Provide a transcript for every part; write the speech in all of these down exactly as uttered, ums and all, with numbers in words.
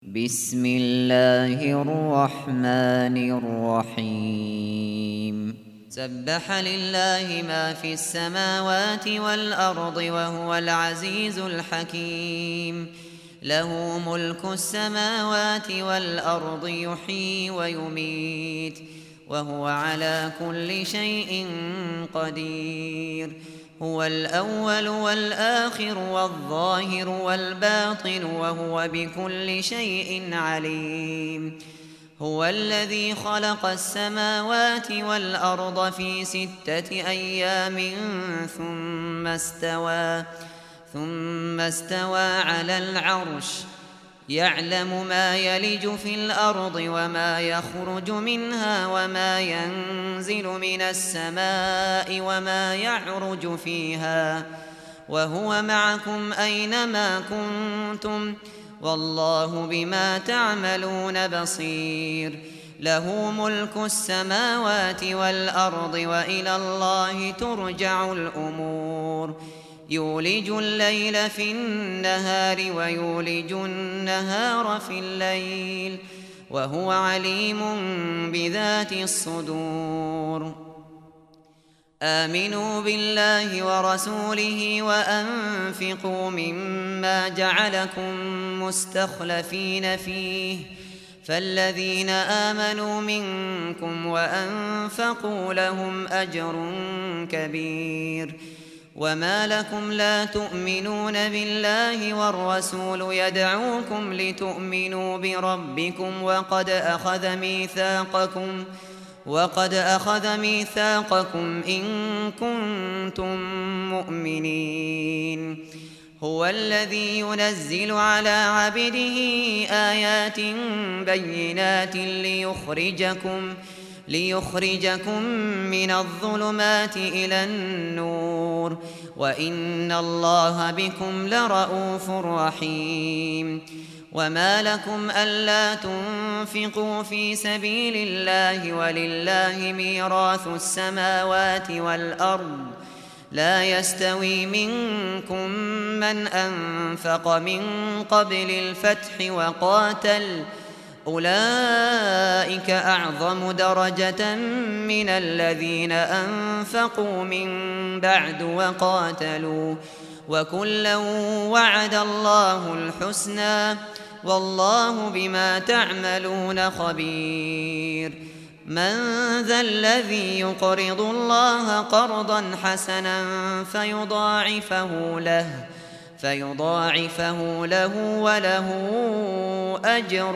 بسم الله الرحمن الرحيم سبح لله ما في السماوات والأرض وهو العزيز الحكيم له ملك السماوات والأرض يحيي ويميت وهو على كل شيء قدير هو الأول والآخر والظاهر والباطن وهو بكل شيء عليم هو الذي خلق السماوات والأرض في ستة أيام ثم استوى ثم استوى على العرش يعلم ما يلج في الأرض وما يخرج منها وما ينزل من السماء وما يعرج فيها وهو معكم أينما كنتم والله بما تعملون بصير له ملك السماوات والأرض وإلى الله ترجع الأمور يولج الليل في النهار ويولج النهار في الليل وهو عليم بذات الصدور آمنوا بالله ورسوله وأنفقوا مما جعلكم مستخلفين فيه فالذين آمنوا منكم وأنفقوا لهم أجر كبير وما لكم لا تؤمنون بالله والرسول يدعوكم لتؤمنوا بربكم وقد أخذ ميثاقكم وقد أخذ ميثاقكم إن كنتم مؤمنين هو الذي ينزل على عبده آيات بينات ليخرجكم ليخرجكم من الظلمات إلى النور وإن الله بكم لرءوف رحيم وما لكم ألا تنفقوا في سبيل الله ولله ميراث السماوات والأرض لا يستوي منكم من أنفق من قبل الفتح وقاتل أولئك أعظم درجة من الذين أنفقوا من بعد وقاتلوا وكلا وعد الله الحسنى والله بما تعملون خبير من ذا الذي يقرض الله قرضا حسنا فيضاعفه له فيضاعفه له وله أجر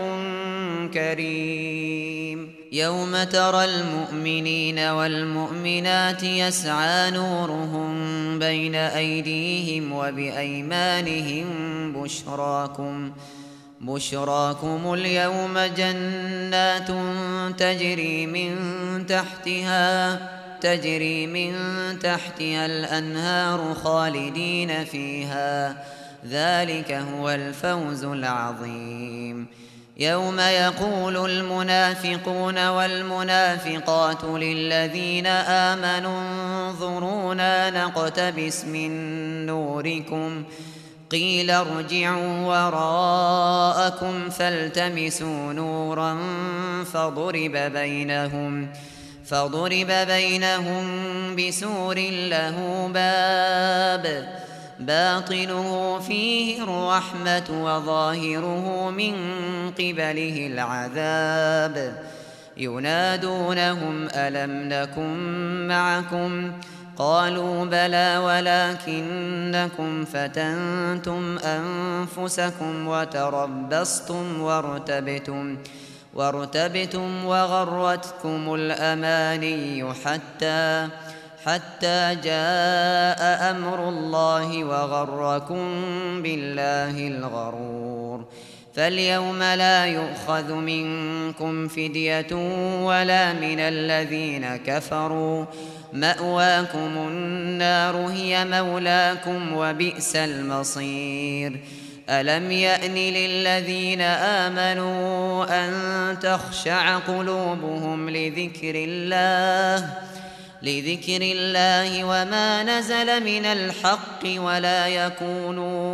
كريم يوم ترى المؤمنين والمؤمنات يسعى نورهم بين أيديهم وبأيمانهم بشراكم بشراكم اليوم جنات تجري من تحتها تجري من تحتها الأنهار خالدين فيها ذلك هو الفوز العظيم يوم يقول المنافقون والمنافقات للذين آمنوا انظرونا نقتبس من نوركم قيل ارجعوا وراءكم فالتمسوا نورا فضرب بينهم فضرب بينهم بسور له باب باطنه فيه الرحمة وظاهره من قبله العذاب ينادونهم ألم نكن معكم قالوا بلى ولكنكم فتنتم أنفسكم وتربصتم وارتبتم وارتبتم وغرتكم الأماني حتى حتى جاء أمر الله وغركم بالله الغرور فاليوم لا يؤخذ منكم فدية ولا من الذين كفروا مأواكم النار هي مولاكم وبئس المصير ألم يأن للذين آمنوا أن تخشع قلوبهم لذكر الله لذكر الله وما نزل من الحق ولا يكونوا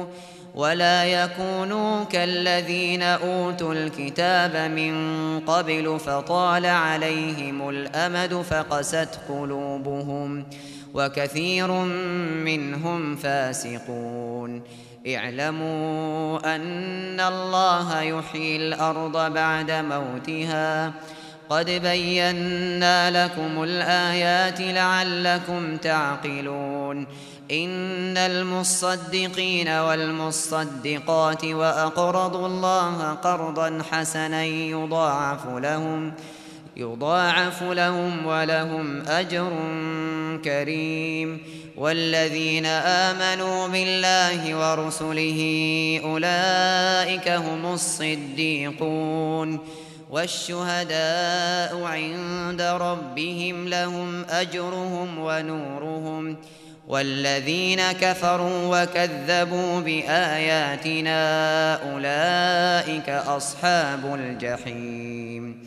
ولا يكونوا كالذين أوتوا الكتاب من قبل فطال عليهم الأمد فقست قلوبهم وكثير منهم فاسقون. اعلموا أن الله يحيي الأرض بعد موتها قد بينا لكم الآيات لعلكم تعقلون. إن المصدقين والمصدقات وأقرضوا الله قرضا حسنا يضاعف لهم يضاعف لهم ولهم أجر كريم. والذين آمنوا بالله ورسله أولئك هم الصديقون والشهداء عند ربهم لهم أجرهم ونورهم. والذين كفروا وكذبوا بآياتنا أولئك أصحاب الجحيم.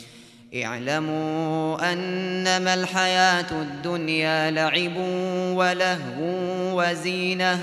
اعلموا أنما الحياة الدنيا لعب ولهو وزينة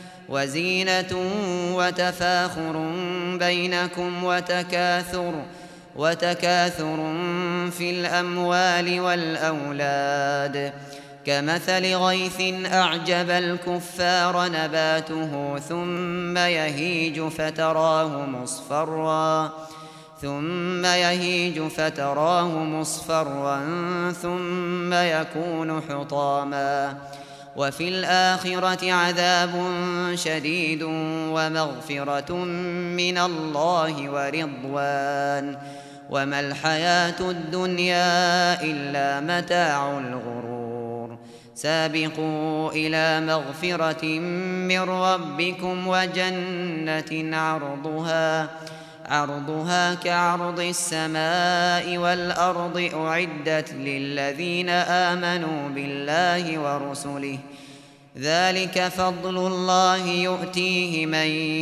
وزينة وتفاخر بينكم وتكاثر وتكاثر في الأموال والأولاد كمثل غيث أعجب الكفار نباته ثم يهيج فتراه مصفرا ثم يهيج فتراه مصفرا ثم يكون حطاما وفي الآخرة عذاب شديد ومغفرة من الله ورضوان وما الحياة الدنيا إلا متاع الغرور. سابقوا إلى مغفرة من ربكم وجنة عرضها عرضها كعرض السماء والأرض أعدت للذين آمنوا بالله ورسله ذلك فضل الله يؤتيه من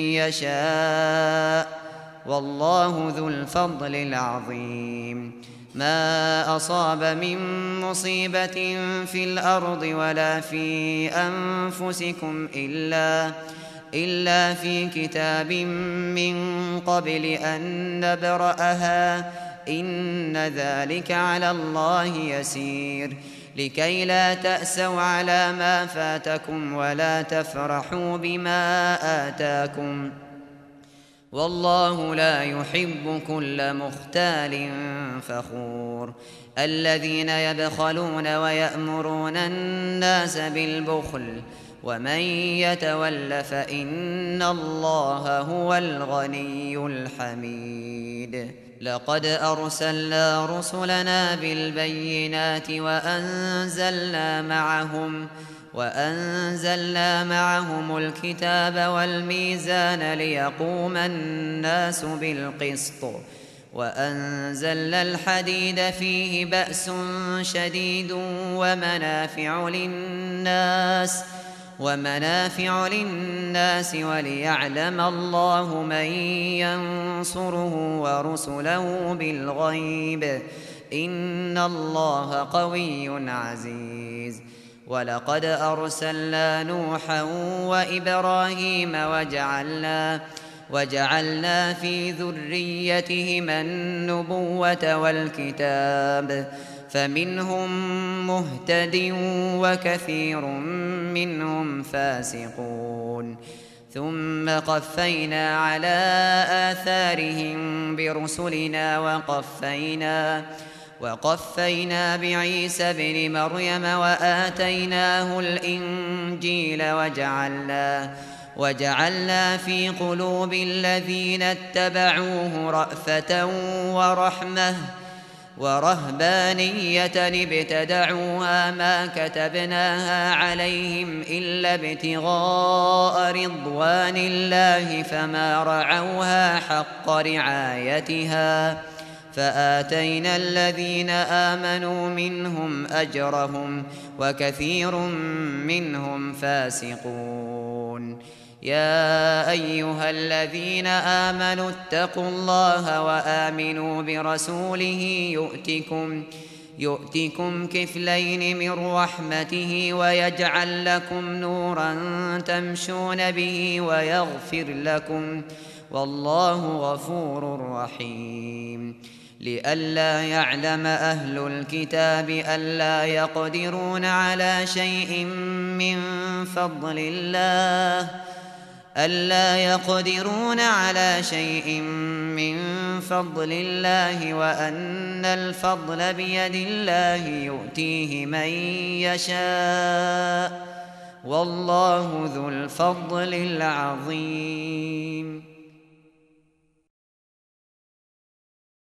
يشاء والله ذو الفضل العظيم. ما أصاب من مصيبة في الأرض ولا في أنفسكم إلا إلا في كتاب من قبل أن نبرأها إن ذلك على الله يسير. لكي لا تأسوا على ما فاتكم ولا تفرحوا بما آتاكم والله لا يحب كل مختال فخور. الذين يبخلون ويأمرون الناس بالبخل ومن يتول فإن الله هو الغني الحميد. لقد أرسلنا رسلنا بالبينات وأنزلنا معهم وأنزلنا معهم الكتاب والميزان ليقوم الناس بالقسط وأنزلنا الحديد فيه بأس شديد ومنافع للناس ومنافع للناس وليعلم الله من ينصره ورسله بالغيب إن الله قوي عزيز. ولقد أرسلنا نوحا وإبراهيم وجعلنا وجعلنا في ذريتهما النبوة والكتاب فمنهم مهتد وكثير منهم فاسقون. ثم قفينا على آثارهم برسلنا وقفينا وقفينا بعيسى ابن مريم وآتيناه الإنجيل وجعلنا وجعلنا في قلوب الذين اتبعوه رأفة ورحمة ورهبانية ابتدعوها ما كتبناها عليهم إلا ابتغاء رضوان الله فما رعوها حق رعايتها فآتينا الذين آمنوا منهم أجرهم وكثير منهم فاسقون. يا أيها الذين آمنوا اتقوا الله وآمنوا برسوله يؤتكم يؤتكم كفلين من رحمته ويجعل لكم نورا تمشون به ويغفر لكم والله غفور رحيم. لئلا يعلم أهل الكتاب ألا يقدرون على شيء من فضل الله ألا يقدرون على شيء من فضل الله وأن الفضل بيد الله يؤتيه من يشاء والله ذو الفضل العظيم.